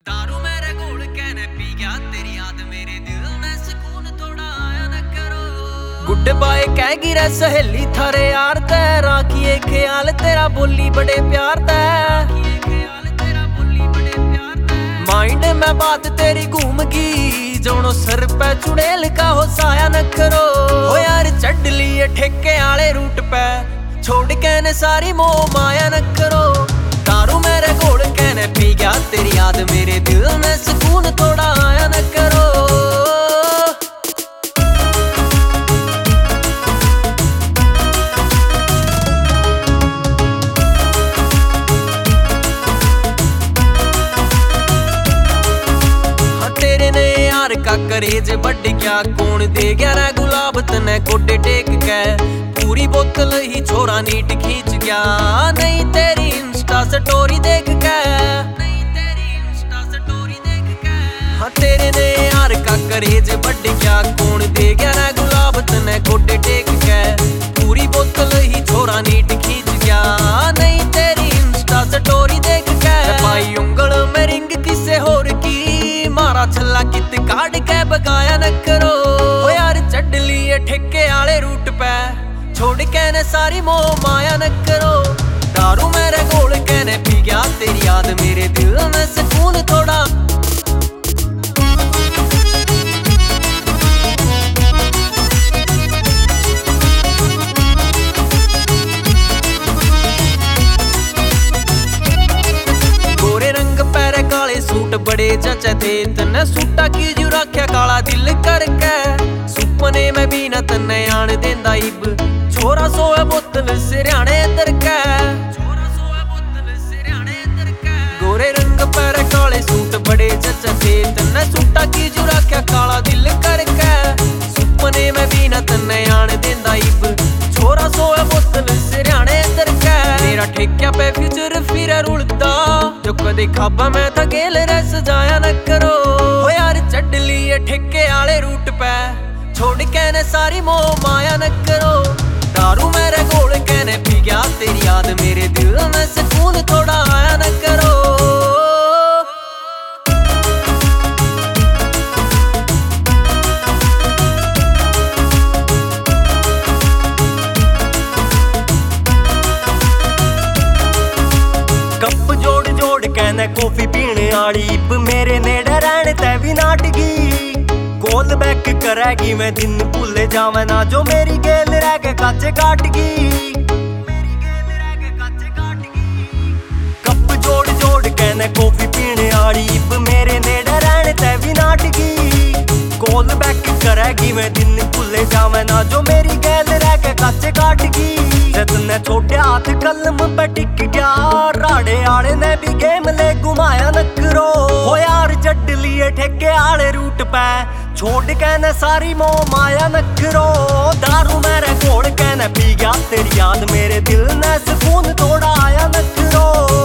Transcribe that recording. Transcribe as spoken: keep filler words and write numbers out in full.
दारू मेरे घोल कहने पी गया तेरी याद मेरे दिल में सुकून थोड़ा आया न करो। गुड बाय कहेगी रे सहेली थारे यार ते राखिए ख्याल तेरा बोली बड़े प्यार ते माइंड में बात तेरी घूमगी जोनो सर पे चुड़ैल का हो साया न करो। ओ यार चढ़ लिए ठेके आले रूट पे छोड़ कहने सारी मोह माया न करो। दारू मेरे घोल कहने पी गया तेरी याद मेरे दिल में सुकून थोड़ा आया न करो। हाँ तेरे ने यार का करेज बढ़ गया कौन दे गया रे गुलाब तने गोडे टेक के पूरी बोतल ही छोरा नीट खींच गया। नहीं तेरी इंस्टा स्टोरी देख के नहीं तेरी इंस्टा स्टोरी देख के हाँ तेरे ने यार का करेज बढ़ गया कौन दे गया रे गुलाब तने गोडे टेक के पूरी बोतल ही छोरा नीट खींच गया। नहीं तेरी इंस्टा स्टोरी देख के पाई उंगल में रिंग किसे होर की मारा छल्ला कित काट के बगाया न करो। ओ यार चढ़ लिए ठेके आले रूट पे छोड़ कहने सारी मोह माया न करो। दारू मेरे घोल कहने पी गया तेरी याद मेरे दिल में सुकून थोड़ा। गोरे रंग पैरे काले सूट बड़े जचे थे तन्ने सूटा की जू रख्या काला दिल करके सुपने में भी न तन्ने आन देंदा इब छोरा सोए बोतल सिरहाने तरके गोरे रंग पैरे काले सूट बड़े जचे थे तन्ने सूटा की जू रख्या काला दिल करके सुपने में भी न तन्ने आन देंदा इब छोरा सोए बोतल सिरहाने तरके। मेरा ठेक्या पे फ्यूचर फिर रुलदा जो कदे खाबा मैं था गेल रे सजाया न करो। ओ यार चढ़ लिए ठेके आले रूट पे छोड़ कहने सारी मोह माया न करो। दारू मेरे घोल कहने पी गया तेरी याद मेरे दिल में सुकून थोड़ा आया न करो। कप जोड़ जोड़ कहने कॉफी पीने आली इब मेरे नेड़े रहने ते भी नाटगी कॉल बैक करेगी मैं दिन भूले जावे ना जो मेरी गेल रह के काचे काटगी। कप जोड़ जोड़ कहने कॉफी पीने आली इब मेरे नेड़े रहने ते भी नाटगी कॉल बैक करेगी मैं दिन भूले जावे ना जो मेरी गेल रह के काचे काटगी। जतने छोटे हाथ कलम पे टिक गया राड़े आले ने भी गेम ले घुमाया न करो। हो यार चढ़ लिए ठेके आले रूट पे छोड़ कहने सारी मोह माया न करो। दारू मेरे घोल कहने पी गया तेरी याद मेरे दिल में सुकून थोड़ा आया न करो।